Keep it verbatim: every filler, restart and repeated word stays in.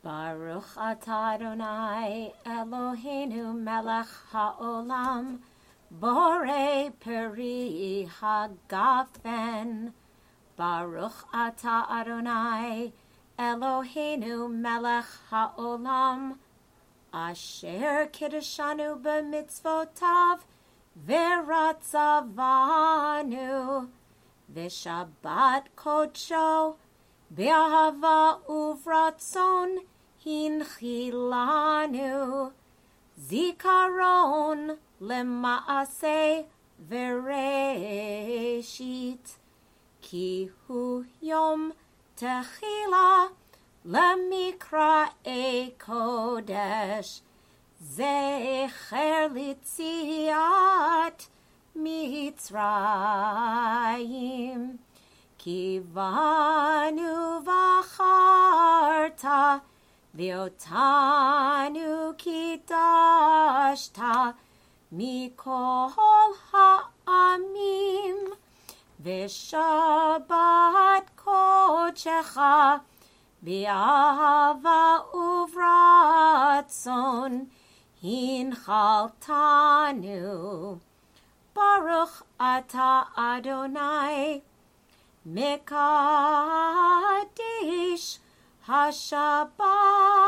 Baruch atah Adonai Eloheinu melech haolam borei peri hagafen. Baruch atah Adonai Eloheinu melech haolam asher kiddushanu b'mitzvotav v'ratzavanu v'shabbat kodsho b'ahava uvratzon hinchilanu zikaron lema'aseh v'reshit ki hu yom techila lemikra-e kodesh zecher litziat mitzrayim ki vanu v'acharta v'otanu kidashta mikol ha'amim v'shabbat kodecha b'ahava uvratzon hinchaltanu. Baruch atah Adonai mekadesh hashabbat